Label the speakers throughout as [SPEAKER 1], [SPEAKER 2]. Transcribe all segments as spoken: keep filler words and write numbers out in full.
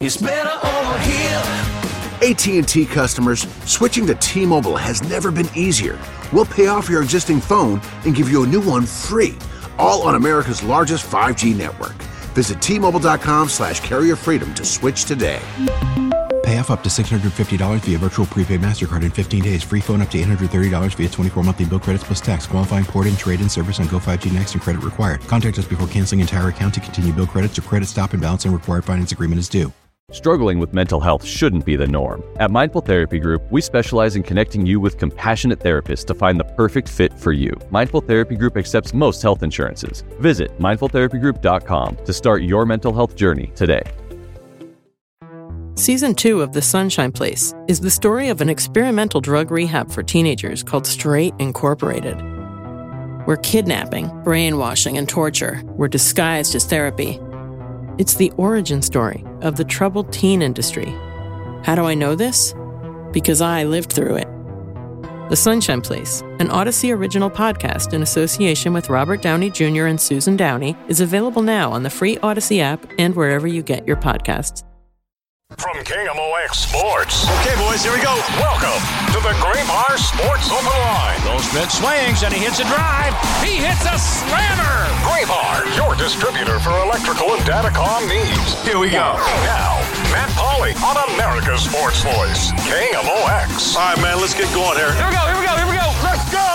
[SPEAKER 1] It's better over here.
[SPEAKER 2] A T and T customers, switching to T-Mobile has never been easier. We'll pay off your existing phone and give you a new one free, all on America's largest five G network. Visit T-Mobile.com slash carrier freedom to switch today.
[SPEAKER 3] Pay off up to six hundred fifty dollars via virtual prepaid MasterCard in fifteen days. Free phone up to eight hundred thirty dollars via twenty-four monthly bill credits plus tax. Qualifying port and trade-in service on Go five G Next and credit required. Contact us before canceling entire account to continue bill credits or credit stop and balance and required finance agreement is due.
[SPEAKER 4] Struggling with mental health shouldn't be the norm. At Mindful Therapy Group, we specialize in connecting you with compassionate therapists to find the perfect fit for you. Mindful Therapy Group accepts most health insurances. Visit mindful therapy group dot com to start your mental health journey today.
[SPEAKER 5] Season two of The Sunshine Place is the story of an experimental drug rehab for teenagers called Straight Incorporated, where kidnapping, brainwashing, and torture were disguised as therapy. It's the origin story of the troubled teen industry. How do I know this? Because I lived through it. The Sunshine Place, an Odyssey original podcast in association with Robert Downey Junior and Susan Downey, is available now on the free Odyssey app and wherever you get your podcasts.
[SPEAKER 6] From K M O X Sports. Okay, boys, here we go. Welcome to the Graybar Sports Open Line.
[SPEAKER 7] Goldschmidt swings and he hits a drive. He hits a slammer.
[SPEAKER 6] Graybar, your distributor for electrical and datacom needs.
[SPEAKER 7] Here we go.
[SPEAKER 6] Now, Matt Pauley on America's Sports Voice, K M O X.
[SPEAKER 8] All right, man, let's get going here.
[SPEAKER 7] Here we go, here we go, here we go. Let's go.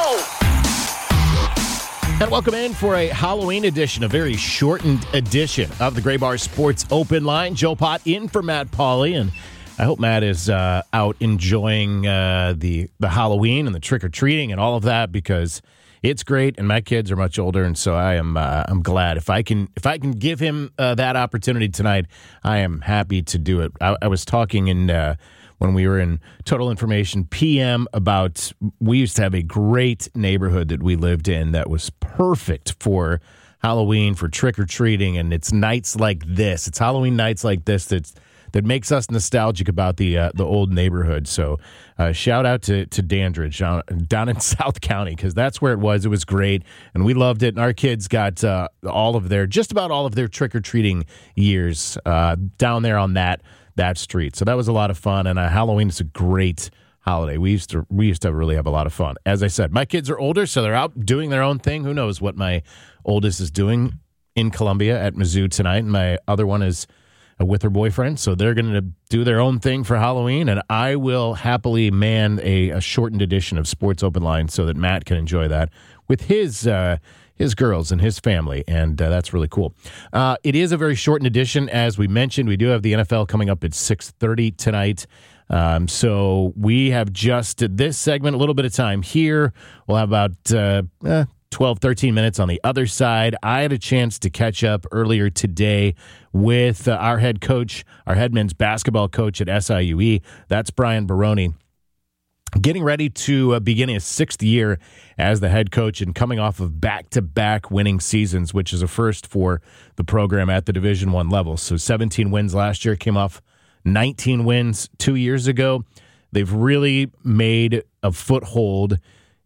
[SPEAKER 9] And welcome in for a Halloween edition, a very shortened edition of the Graybar Sports Open Line. Joe Pott in for Matt Pauley, and I hope Matt is uh, out enjoying uh, the the Halloween and the trick or treating and all of that, because it's great. And my kids are much older, and so I am uh, I'm glad if I can if I can give him uh, that opportunity tonight. I am happy to do it. I, I was talking in. Uh, when we were in Total Information P M about, we used to have a great neighborhood that we lived in that was perfect for Halloween, for trick-or-treating, and it's nights like this. It's Halloween nights like this that's, that makes us nostalgic about the uh, the old neighborhood. So uh, shout out to, to Dandridge down, down in South County, because that's where it was. It was great, and we loved it, and our kids got uh, all of their, just about all of their trick-or-treating years uh, down there on that that street. So that was a lot of fun, and uh, Halloween is a great holiday. We used to we used to really have a lot of fun. As I said, my kids are older, so they're out doing their own thing. Who knows what my oldest is doing in Columbia at Mizzou tonight, and my other one is uh, with her boyfriend, so they're going to do their own thing for Halloween, and I will happily man a, a shortened edition of Sports Open Line so that Matt can enjoy that with his uh, his girls and his family, and uh, that's really cool. Uh, it is a very shortened edition. As we mentioned, we do have the N F L coming up at six thirty tonight. Um, so we have just this segment, a little bit of time here. We'll have about uh, eh, twelve, thirteen minutes on the other side. I had a chance to catch up earlier today with uh, our head coach, our head men's basketball coach at S I U E. That's Brian Baroni. Getting ready to uh, begin his sixth year as the head coach and coming off of back-to-back winning seasons, which is a first for the program at the Division I level. So seventeen wins last year, came off nineteen wins two years ago. They've really made a foothold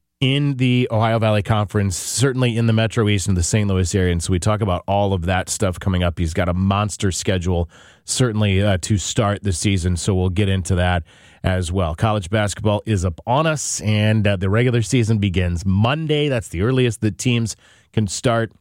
[SPEAKER 9] in the Ohio Valley Conference, certainly in the Metro East and the Saint Louis area. And so we talk about all of that stuff coming up. He's got a monster schedule, certainly uh, to start the season, so we'll get into that as well. College basketball is up on us, and uh, the regular season begins Monday. That's the earliest that teams can start.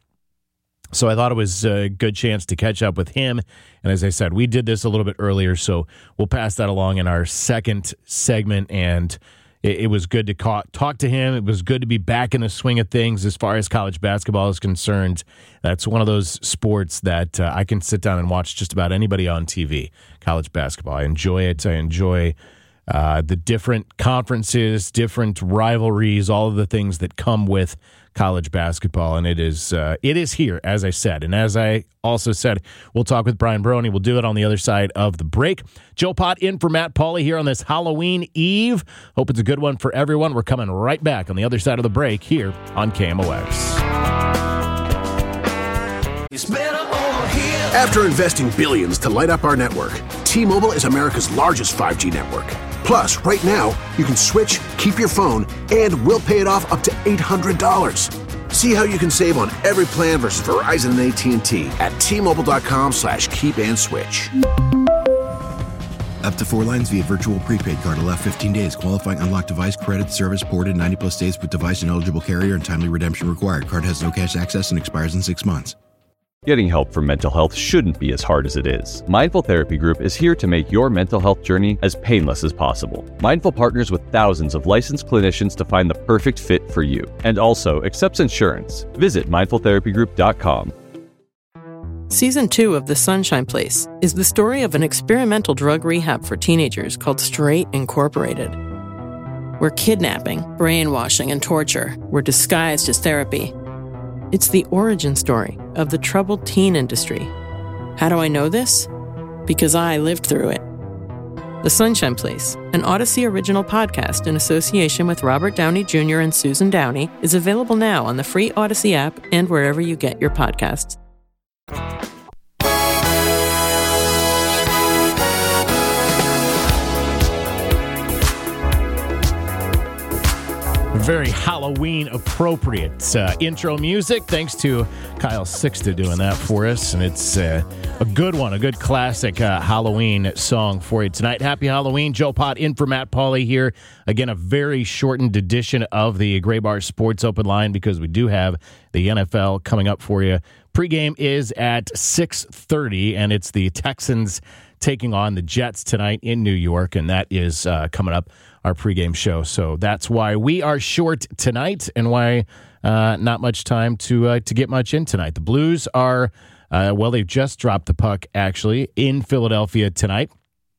[SPEAKER 9] So I thought it was a good chance to catch up with him. And as I said, we did this a little bit earlier, so we'll pass that along in our second segment. And it, it was good to ca- talk to him. It was good to be back in the swing of things as far as college basketball is concerned. That's one of those sports that uh, I can sit down and watch just about anybody on T V, college basketball. I enjoy it. I enjoy Uh, the different conferences, different rivalries, all of the things that come with college basketball, and it is uh, it is here, as I said. And as I also said, we'll talk with Brian Baroni. We'll do it on the other side of the break. Joe Pott in for Matt Pauley here on this Halloween Eve. Hope it's a good one for everyone. We're coming right back on the other side of the break here on K M O X.
[SPEAKER 1] It's better over here.
[SPEAKER 2] After investing billions to light up our network, T-Mobile is America's largest five G network. Plus, right now, you can switch, keep your phone, and we'll pay it off up to eight hundred dollars. See how you can save on every plan versus Verizon and A T and T at T-Mobile.com slash keep and switch.
[SPEAKER 3] Up to four lines via virtual prepaid card. Allow fifteen days. Qualifying unlocked device credit service ported ninety plus days with device and eligible carrier and timely redemption required. Card has no cash access and expires in six months.
[SPEAKER 4] Getting help for mental health shouldn't be as hard as it is. Mindful Therapy Group is here to make your mental health journey as painless as possible. Mindful partners with thousands of licensed clinicians to find the perfect fit for you, and also accepts insurance. Visit mindful therapy group dot com.
[SPEAKER 5] Season two of The Sunshine Place is the story of an experimental drug rehab for teenagers called Straight Incorporated, where kidnapping, brainwashing, and torture were disguised as therapy. It's the origin story of the troubled teen industry. How do I know this? Because I lived through it. The Sunshine Place, an Odyssey original podcast in association with Robert Downey Junior and Susan Downey, is available now on the free Odyssey app and wherever you get your podcasts.
[SPEAKER 9] Very Halloween appropriate uh, intro music. Thanks to Kyle Sixta doing that for us. And it's uh, a good one, a good classic uh, Halloween song for you tonight. Happy Halloween. Joe Pott in for Matt Pauley here. Again, a very shortened edition of the Gray Bar Sports Open Line because we do have the N F L coming up for you. Pregame is at six thirty, and it's the Texans taking on the Jets tonight in New York, and that is uh, coming up, our pregame show. So that's why we are short tonight and why uh, not much time to uh, to get much in tonight. The Blues are, uh, well, they've just dropped the puck, actually, in Philadelphia tonight.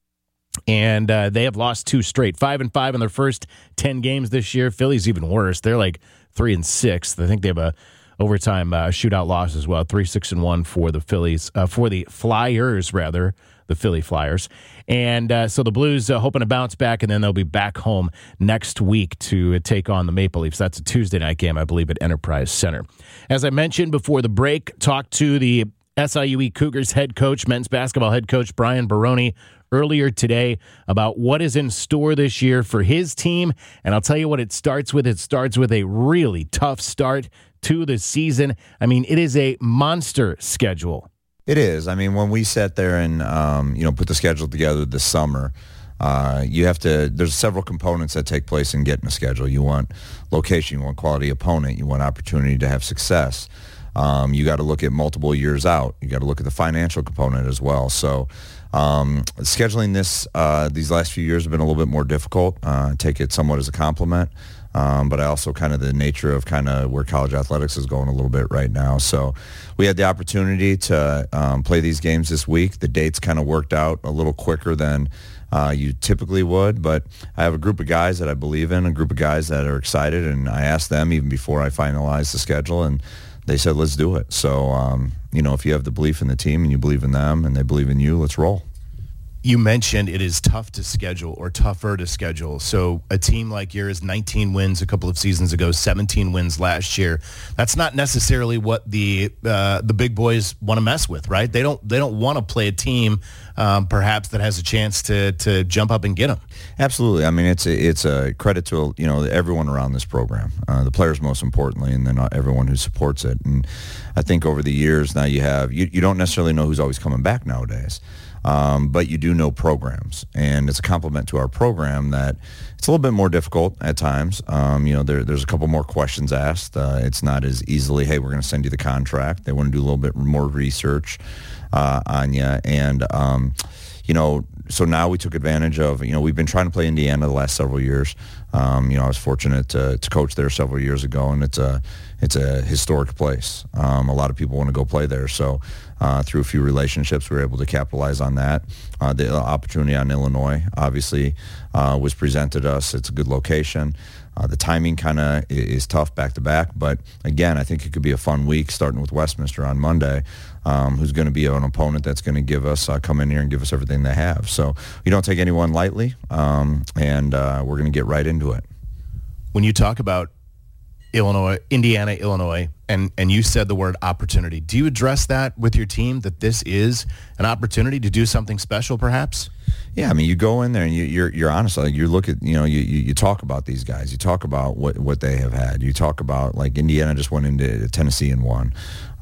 [SPEAKER 9] And uh, they have lost two straight, five and five in their first ten games this year. Philly's even worse. They're like three and six. I think they have a overtime uh, shootout loss as well. Three, six, and one for the Phillies, uh, for the Flyers, rather. The Philly Flyers. And uh, so the Blues uh, hoping to bounce back, and then they'll be back home next week to uh, take on the Maple Leafs. That's a Tuesday night game, I believe, at Enterprise Center. As I mentioned before the break, talked to the S I U E Cougars head coach, men's basketball head coach Brian Baroni earlier today about what is in store this year for his team. And I'll tell you what it starts with. It starts with a really tough start to the season. I mean, it is a monster schedule.
[SPEAKER 8] It is. I mean, when we sat there and, um, you know, put the schedule together this summer, uh, you have to, there's several components that take place in getting a schedule. You want location, you want quality opponent, you want opportunity to have success. Um, you got to look at multiple years out. You got to look at the financial component as well. So um, scheduling this, uh, these last few years have been a little bit more difficult. Uh, take it somewhat as a compliment. Um, but I also kind of the nature of kind of where college athletics is going a little bit right now. So we had the opportunity to um, play these games this week. The dates kind of worked out a little quicker than uh, you typically would. But I have a group of guys that I believe in, a group of guys that are excited, and I asked them even before I finalized the schedule, and they said, let's do it. So, um, you know, if you have the belief in the team and you believe in them and they believe in you, let's roll.
[SPEAKER 9] You mentioned it is tough to schedule or tougher to schedule. So a team like yours, nineteen wins a couple of seasons ago, seventeen wins last year. That's not necessarily what the uh, the big boys want to mess with, right? They don't they don't want to play a team um, perhaps that has a chance to to jump up and get them.
[SPEAKER 8] Absolutely. I mean, it's a, it's a credit to, you know, everyone around this program, uh, the players most importantly, and then everyone who supports it. And I think over the years now you have you, you don't necessarily know who's always coming back nowadays. Um, but you do know programs, and it's a compliment to our program that it's a little bit more difficult at times. Um, you know, there, there's a couple more questions asked. Uh, it's not as easily, hey, we're going to send you the contract. They want to do a little bit more research uh, on you, and um, you know, so now we took advantage of, you know, we've been trying to play Indiana the last several years. Um, you know, I was fortunate to, to coach there several years ago, and it's a it's a historic place. Um, a lot of people want to go play there, so. Uh, through a few relationships, we were able to capitalize on that. Uh, the opportunity on Illinois, obviously, uh, was presented us. It's a good location. Uh, the timing kind of is tough back-to-back, but again, I think it could be a fun week, starting with Westminster on Monday, um, who's going to be an opponent that's going to give us, uh, come in here and give us everything they have. So we don't take anyone lightly, um, and uh, we're going to get right into it.
[SPEAKER 9] When you talk about Illinois, Indiana, Illinois, and, and you said the word opportunity. Do you address that with your team, that this is an opportunity to do something special, perhaps?
[SPEAKER 8] Yeah, I mean, you go in there and you, you're you're honest. Like you look at, you know, you, you you talk about these guys. You talk about what, what they have had. You talk about, like, Indiana just went into Tennessee and won.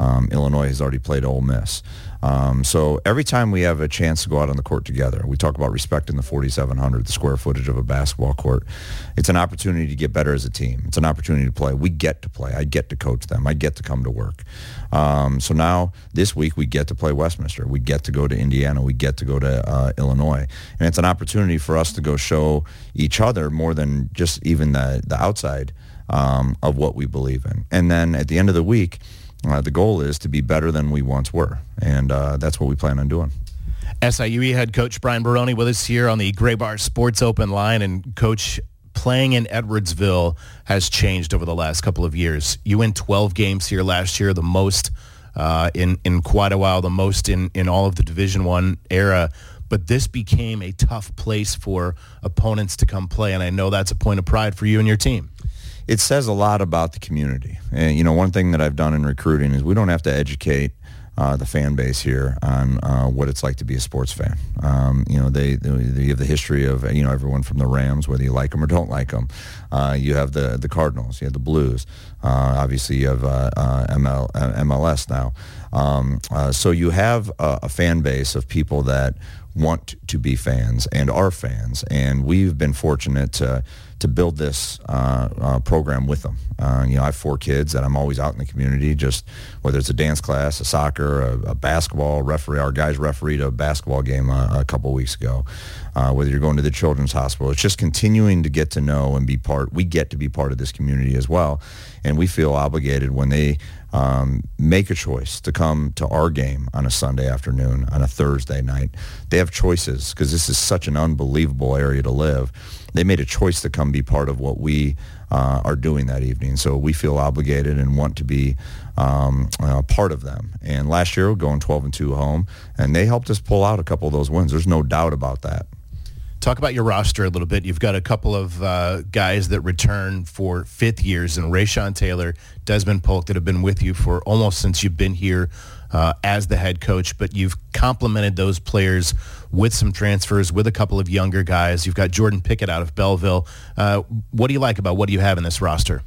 [SPEAKER 8] Um, Illinois has already played Ole Miss. Um, so every time we have a chance to go out on the court together, we talk about respecting the forty-seven hundred, the square footage of a basketball court. It's an opportunity to get better as a team. It's an opportunity to play. We get to play. I get to coach them. I get to come to work. Um, so now this week we get to play Westminster. We get to go to Indiana. We get to go to uh, Illinois. And it's an opportunity for us to go show each other more than just even the, the outside um, of what we believe in. And then at the end of the week, Uh, the goal is to be better than we once were, and uh, that's what we plan on doing.
[SPEAKER 9] S I U E head coach Brian Baroni with us here on the Gray Bar Sports Open Line. And, Coach, playing in Edwardsville has changed over the last couple of years. You win twelve games here last year, the most uh, in, in quite a while, the most in, in all of the Division One era. But this became a tough place for opponents to come play, and I know that's a point of pride for you and your team.
[SPEAKER 8] It says a lot about the community. And, you know, one thing that I've done in recruiting is we don't have to educate uh, the fan base here on uh, what it's like to be a sports fan. Um, you know, they, they have the history of, you know, everyone from the Rams, whether you like them or don't like them. Uh, you have the, the Cardinals, you have the Blues. Uh, obviously, you have uh, uh, M L, uh, M L S now. Um, uh, so you have a, a fan base of people that want to be fans and are fans. And we've been fortunate to to build this uh, uh, program with them. Uh, you know, I have four kids that I'm always out in the community, just whether it's a dance class, a soccer, a, a basketball referee. Our guys refereed a basketball game uh, a couple weeks ago. Uh, whether you're going to the Children's Hospital, it's just continuing to get to know and be part. We get to be part of this community as well, and we feel obligated when they um, make a choice to come to our game on a Sunday afternoon, on a Thursday night. They have choices because this is such an unbelievable area to live. They made a choice to come be part of what we uh, are doing that evening. So we feel obligated and want to be um, uh, part of them. And last year, we're going twelve and two home, and they helped us pull out a couple of those wins. There's no doubt about that.
[SPEAKER 9] Talk about your roster a little bit. You've got a couple of uh, guys that return for fifth years, and Rayshawn Taylor, Desmond Polk, that have been with you for almost since you've been here uh, as the head coach. But you've complemented those players with some transfers, with a couple of younger guys. You've got Jordan Pickett out of Belleville. Uh, what do you like about what do you have in this roster?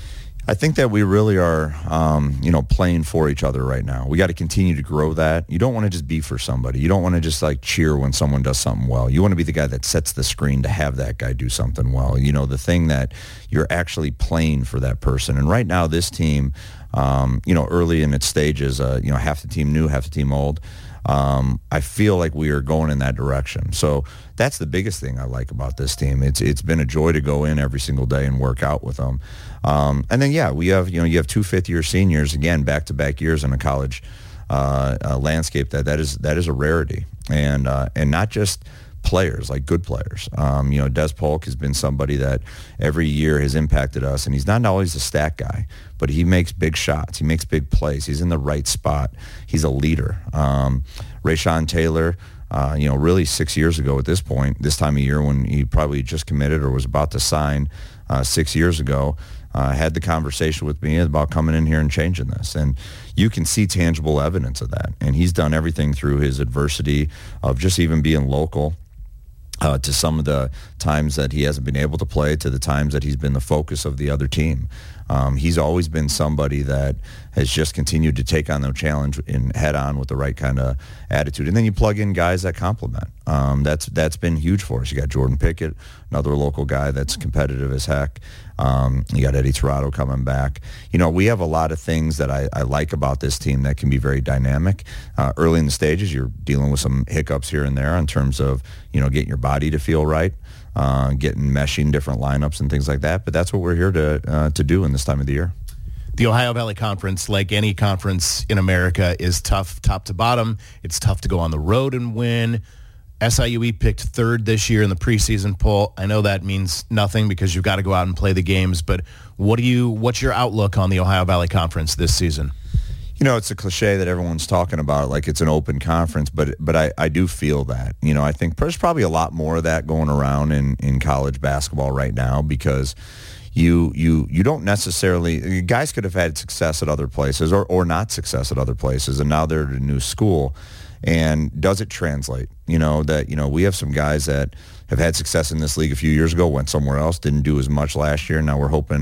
[SPEAKER 8] I think that we really are, um, you know, playing for each other right now. We got to continue to grow that. You don't want to just be for somebody. You don't want to just like cheer when someone does something well. You want to be the guy that sets the screen to have that guy do something well. You know, the thing that you're actually playing for that person. And right now, this team, um, you know, early in its stages, uh, you know, half the team new, half the team old. Um, I feel like we are going in that direction. So that's the biggest thing I like about this team. It's it's been a joy to go in every single day and work out with them. Um, and then yeah, we have you know you have two fifth year seniors again, back to back years in a college uh, uh, landscape. That that is that is a rarity, and uh, and not just players, like good players. Um, you know, Des Polk has been somebody that every year has impacted us, and he's not always a stat guy, but he makes big shots. He makes big plays. He's in the right spot. He's a leader. Um, Rayshawn Taylor, uh, you know, really six years ago at this point, this time of year when he probably just committed or was about to sign uh, six years ago, uh, had the conversation with me about coming in here and changing this. And you can see tangible evidence of that. And he's done everything through his adversity of just even being local, Uh, to some of the times that he hasn't been able to play, to the times that he's been the focus of the other team. Um, he's always been somebody that has just continued to take on the challenge and head on with the right kind of attitude. And then you plug in guys that complement. Um, that's that's been huge for us. You got Jordan Pickett, another local guy that's competitive as heck. Um, you got Eddie Tirado coming back. You know, we have a lot of things that I, I like about this team that can be very dynamic. Uh, early in the stages, you're dealing with some hiccups here and there in terms of, you know, getting your body to feel right, uh, getting meshing different lineups and things like that. But that's what we're here to uh, to do in this time of the year.
[SPEAKER 9] The Ohio Valley Conference, like any conference in America, is tough top to bottom. It's tough to go on the road and win. S I U E picked third this year in the preseason poll. I know that means nothing because you've got to go out and play the games, but what do you? What's your outlook on the Ohio Valley Conference this season?
[SPEAKER 8] You know, it's a cliche that everyone's talking about, like it's an open conference, but but I, I do feel that. You know, I think there's probably a lot more of that going around in, in college basketball right now because you you you don't necessarily, guys could have had success at other places or, or not success at other places, and now they're at a new school. And does it translate? You know, that, you know, we have some guys that have had success in this league a few years ago, went somewhere else, didn't do as much last year. Now we're hoping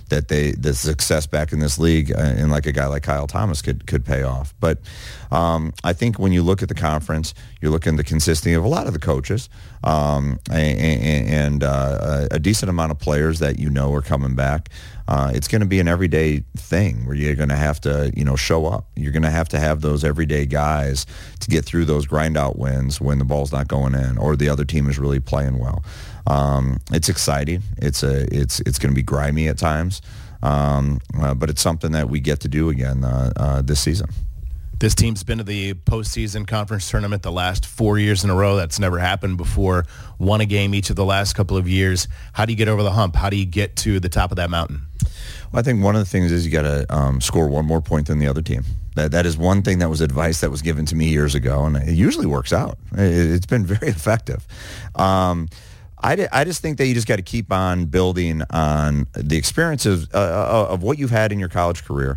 [SPEAKER 8] that they the success back in this league uh, and like a guy like Kyle Thomas could could pay off. But um, I think when you look at the conference, you're looking at the consistency of a lot of the coaches um, and, and uh, a decent amount of players that you know are coming back. Uh, it's going to be an everyday thing where you're going to have to, you know, show up. You're going to have to have those everyday guys to get through those grind out wins when the ball's not going in or the other team is really playing well. Um, it's exciting. It's a it's it's going to be grimy at times, um, uh, but it's something that we get to do again uh, uh, this season.
[SPEAKER 9] This team's been to the postseason conference tournament the last four years in a row. That's never happened before. Won a game each of the last couple of years. How do you get over the hump? How do you get to the top of that mountain?
[SPEAKER 8] Well, I think one of the things is you got to um, score one more point than the other team. That that is one thing that was advice that was given to me years ago, and it usually works out. It, it's been very effective. Um, I, I just think that you just got to keep on building on the experiences uh, of what you've had in your college career.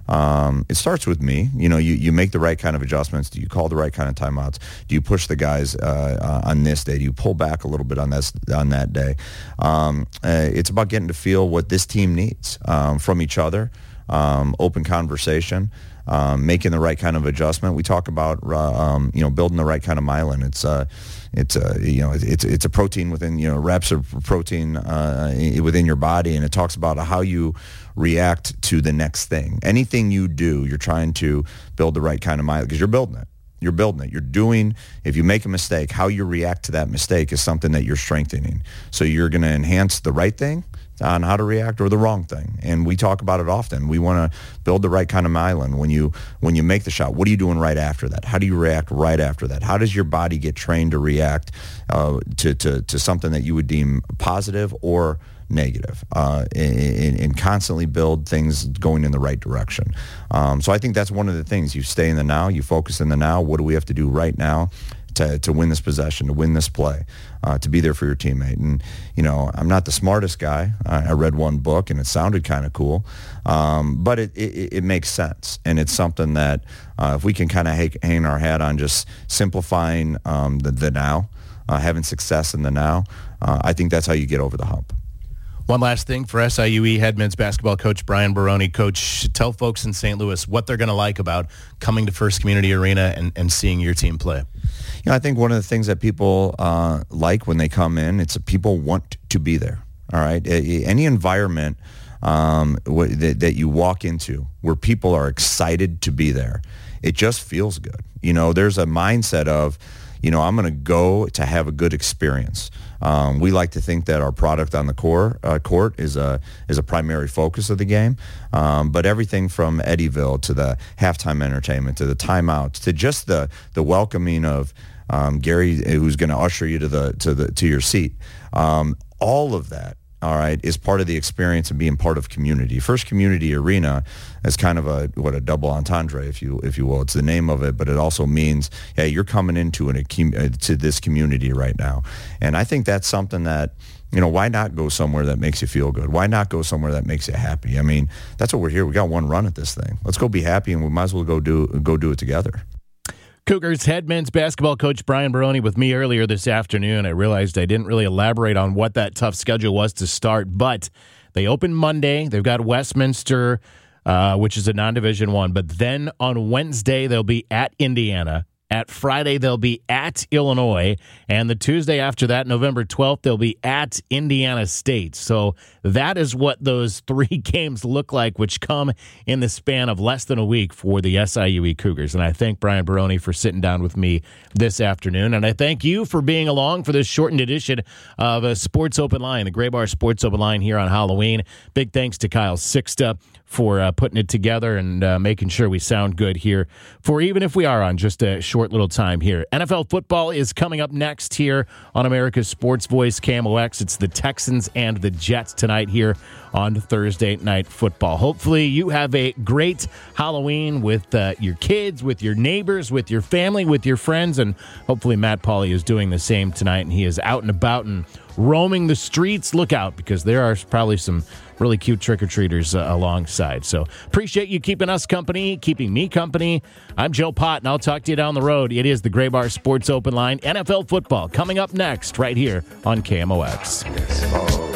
[SPEAKER 8] Um, it starts with me. You know, you, you make the right kind of adjustments. Do you call the right kind of timeouts? Do you push the guys uh, uh, on this day? Do you pull back a little bit on this on that day? Um, uh, it's about getting to feel what this team needs um, from each other. Um, open conversation. Um, making the right kind of adjustment. We talk about uh, um, you know building the right kind of myelin. It's uh, it's uh, you know it's it's a protein within you know reps of protein uh, within your body, and it talks about how you react to the next thing. Anything you do, you're trying to build the right kind of myelin because you're building it. You're building it. You're doing, if you make a mistake, how you react to that mistake is something that you're strengthening. So you're going to enhance the right thing on how to react or the wrong thing. And we talk about it often. We want to build the right kind of myelin. When you when you make the shot, what are you doing right after that? How do you react right after that? How does your body get trained to react uh, to, to, to something that you would deem positive or negative, uh, and, and constantly build things going in the right direction. Um, so I think that's one of the things. You stay in the now, you focus in the now. What do we have to do right now to, to win this possession, to win this play, uh, to be there for your teammate? And, you know, I'm not the smartest guy. I, I read one book and it sounded kind of cool, um, but it, it, it makes sense. And it's something that uh, if we can kind of hang our hat on just simplifying um, the, the now, uh, having success in the now, uh, I think that's how you get over the hump.
[SPEAKER 9] One last thing for S I U E head men's basketball coach Brian Baroni. Coach, tell folks in Saint Louis what they're going to like about coming to First Community Arena and, and seeing your team play.
[SPEAKER 8] You know, I think one of the things that people uh, like when they come in, it's people want to be there. All right, any environment um, that, that you walk into where people are excited to be there, it just feels good. You know, there's a mindset of, you know, I'm going to go to have a good experience. Um, we like to think that our product on the core, uh, court is a is a primary focus of the game, um, but everything from Eddyville to the halftime entertainment to the timeouts to just the the welcoming of um, Gary, who's going to usher you to the to the to your seat, um, all of that. All right, is part of the experience of being part of community. First Community Arena is kind of a what a double entendre, if you if you will. It's the name of it, but it also means, yeah, you're coming into an, a, to this community right now. And I think that's something that, you know, why not go somewhere that makes you feel good? Why not go somewhere that makes you happy? I mean, that's what we're here. We got one run at this thing. Let's go be happy, and we might as well go do go do it together.
[SPEAKER 9] Cougars head men's basketball coach Brian Baroni with me earlier this afternoon. I realized I didn't really elaborate on what that tough schedule was to start, but they open Monday. They've got Westminster, uh, which is a non-division one, but then on Wednesday they'll be at Indiana. At Friday, they'll be at Illinois, and the Tuesday after that, November twelfth, they'll be at Indiana State. So that is what those three games look like, which come in the span of less than a week for the S I U E Cougars. And I thank Brian Baroni for sitting down with me this afternoon, and I thank you for being along for this shortened edition of a Sports Open Line, the Graybar Sports Open Line here on Halloween. Big thanks to Kyle Sixta for uh, putting it together and uh, making sure we sound good here for even if we are on just a short little time here. N F L football is coming up next here on America's Sports Voice, K M O X. It's the Texans and the Jets tonight here on Thursday Night Football. Hopefully you have a great Halloween with uh, your kids, with your neighbors, with your family, with your friends, and hopefully Matt Pauley is doing the same tonight, and he is out and about and roaming the streets. Look out, because there are probably some really cute trick-or-treaters uh, alongside. So appreciate you keeping us company, keeping me company. I'm Joe Pott, and I'll talk to you down the road. It is the Graybar Sports Open Line. N F L football coming up next right here on K M O X.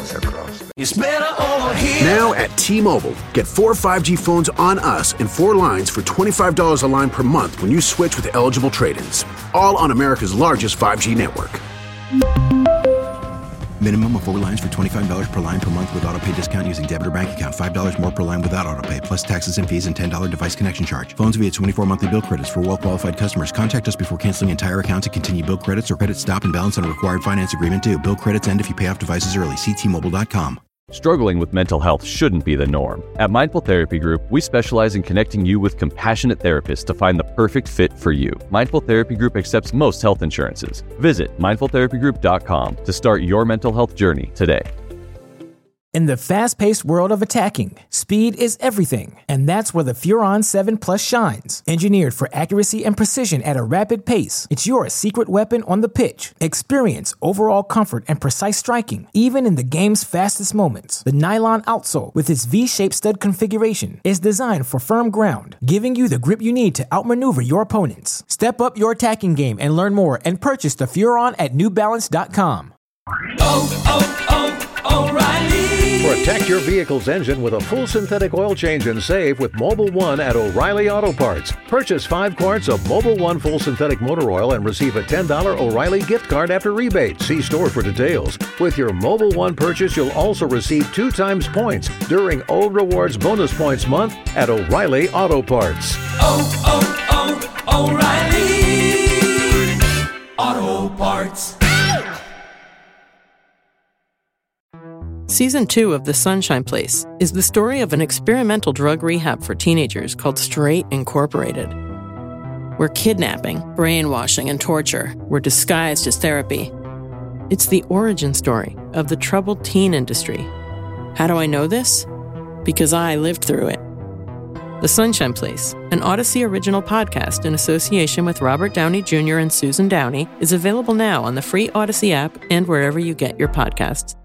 [SPEAKER 1] It's better over here.
[SPEAKER 2] Now at T-Mobile, get four five G phones on us and four lines for twenty-five dollars a line per month when you switch with eligible trade-ins. All on America's largest five G network.
[SPEAKER 3] Minimum of four lines for twenty-five dollars per line per month with autopay discount using debit or bank account. five dollars more per line without autopay, plus taxes and fees and ten dollars device connection charge. Phones via twenty-four monthly bill credits for well-qualified customers. Contact us before canceling entire account to continue bill credits or credit stop and balance on a required finance agreement due. Bill credits end if you pay off devices early. See T Mobile dot com.
[SPEAKER 4] Struggling with mental health shouldn't be the norm. At Mindful Therapy Group, we specialize in connecting you with compassionate therapists to find the perfect fit for you. Mindful Therapy Group accepts most health insurances. Visit mindful therapy group dot com to start your mental health journey today.
[SPEAKER 10] In the fast-paced world of attacking, speed is everything, and that's where the Furon seven Plus shines. Engineered for accuracy and precision at a rapid pace, it's your secret weapon on the pitch. Experience overall comfort and precise striking, even in the game's fastest moments. The nylon outsole, with its V-shaped stud configuration, is designed for firm ground, giving you the grip you need to outmaneuver your opponents. Step up your attacking game and learn more and purchase the Furon at new balance dot com.
[SPEAKER 1] Oh, oh, oh, O'Reilly.
[SPEAKER 11] Protect your vehicle's engine with a full synthetic oil change and save with Mobil one at O'Reilly Auto Parts. Purchase five quarts of Mobil one full synthetic motor oil and receive a ten dollars O'Reilly gift card after rebate. See store for details. With your Mobil one purchase, you'll also receive two times points during O Rewards Bonus Points Month at O'Reilly Auto Parts.
[SPEAKER 1] Oh, oh, oh, O'Reilly Auto Parts.
[SPEAKER 5] Season two of The Sunshine Place is the story of an experimental drug rehab for teenagers called Straight Incorporated, where kidnapping, brainwashing, and torture were disguised as therapy. It's the origin story of the troubled teen industry. How do I know this? Because I lived through it. The Sunshine Place, an Odyssey original podcast in association with Robert Downey Junior and Susan Downey, is available now on the free Odyssey app and wherever you get your podcasts.